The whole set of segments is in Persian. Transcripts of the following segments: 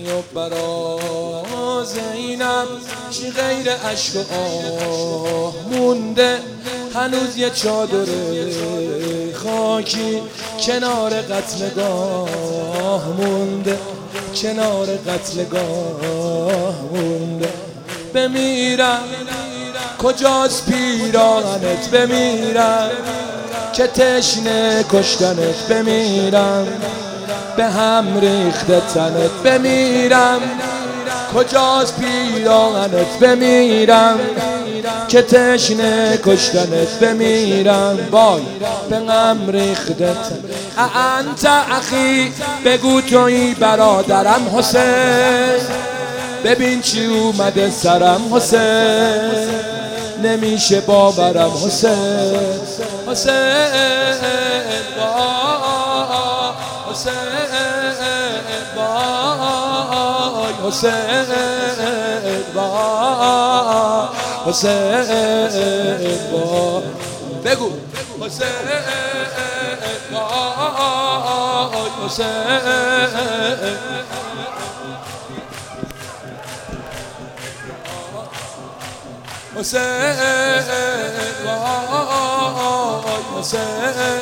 و برا زینب چی غیر عشق و آه مونده، هنوز یه چادر خاکی کنار قتلگاه مونده، کنار قتلگاه مونده. بمیرم کجاست پیراهنت، بمیرم که تشنه کشتنت، بمیرم به هم ریخته تنت، بمیرم کجاست پیراهنت، بمیرم که تشنه کشتنت، بمیرم وای به هم ریخته تنت. انت اخی بگو تویی برادرم حسین، ببین چی اومده سرم حسین، نمیشه باورم حسین، حسین حسین وای حسین وای حسین وای بگو حسین وای حسین حسین وای حسین.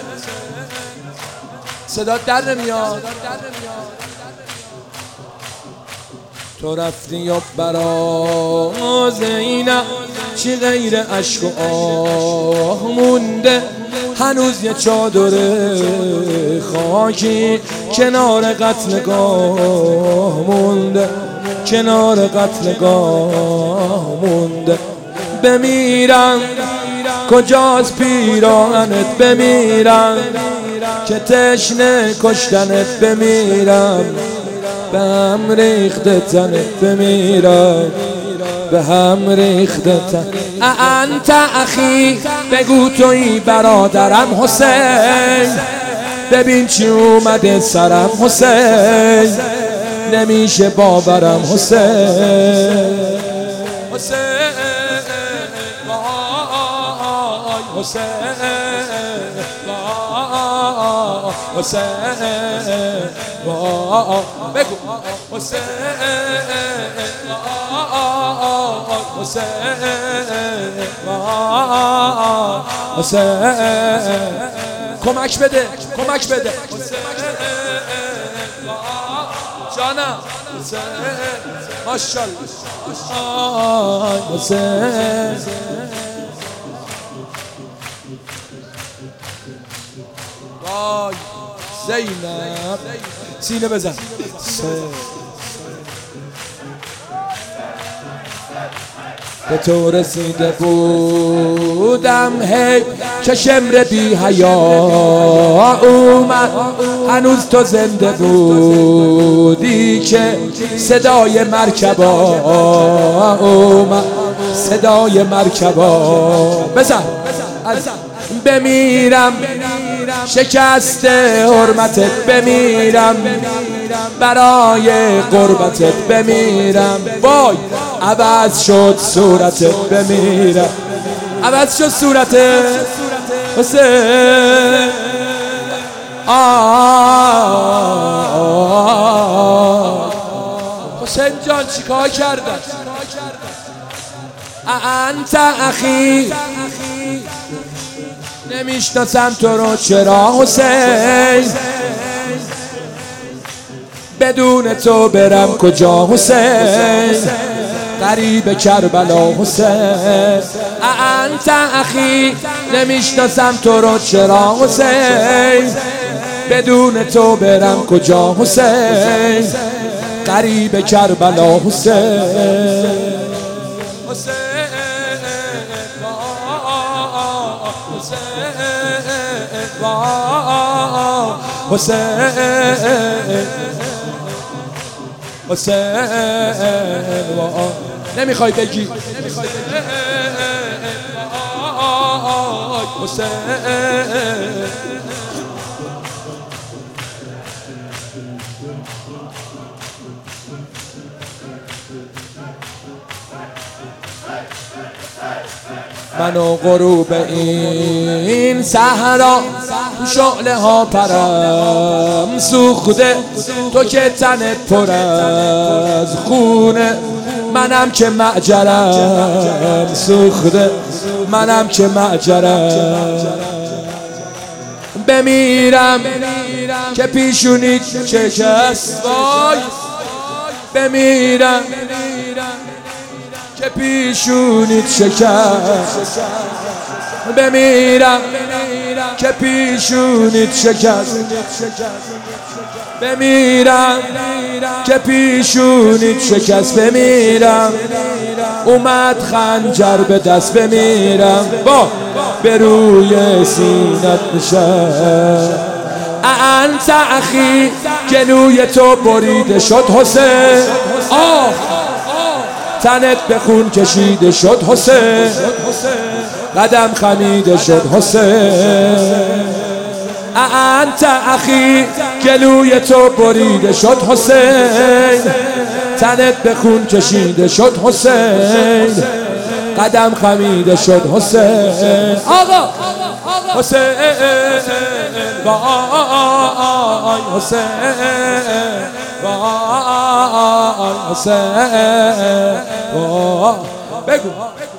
صدا در نمیاد. تو رفتی و برا زینب چی غیر عشق و آه مونده، هنوز یه چادر خاکی کنار قتلگاه مونده، کنار قتلگاه مونده. بمیرم کجاست پیراهنت، بمیرم که تشنه کشتنت، بمیرم به هم ریخته تنت، بمیرم به هم ریخته تنت. انت اخی بگو تویی برادرم حسین، ببین چی اومده سرم حسین، نمیشه باورم حسین، حسین وای حسین وای حسین وای بگو حسین وای حسین وای حسین. کمک بده کمک بده جانم حسین ماشاءالله حسین. وای زینب سینه بزن. به تو رسیده بودم هی که شمر بی حیا اومد، هنوز تو زنده بودی که صدای مرکبا اومد، صدای مرکبا بزن. بمیرم شکست حرمتت، بمیرم برای قربتت، بمیرم وای عوض شد صورتت، بمیرم عوض شد صورتت حسین. حسین جان چیکار کردن؟ انت اخی نمیشناسم تو رو چرا حسین، بدون تو برم کجا حسین، غریب کربلا حسین. انت اخی نمیشناسم تو رو چرا حسین، بدون تو برم کجا حسین، غریب کربلا حسین. حسین حسین نمیخوای بگی حسین. من و غروب این صحرا شعله ها پرم سوخته، تو که تنت پر از خونه، منم که معجرم سوخته، منم که معجرم. بمیرم که پیشونیت شکست، وای بمیرم که پیشونیت شکست، بمیرم که پیشونیت شکست، بمیرم که پیشونیت شکست، بمیرم اومد خنجر به دست، بمیرم با به روی سینت نشست. انت اخی گلوی تو بریده شد حسین، آه تنت به خون کشیده شد حسین، قدم خمیده شد حسین. انت اخی گلوی تو بریده شد حسین، تنت به خون کشیده شد حسین، قدم خمیده شد حسین. آقا حسین وای حسین وای حسین وای بگو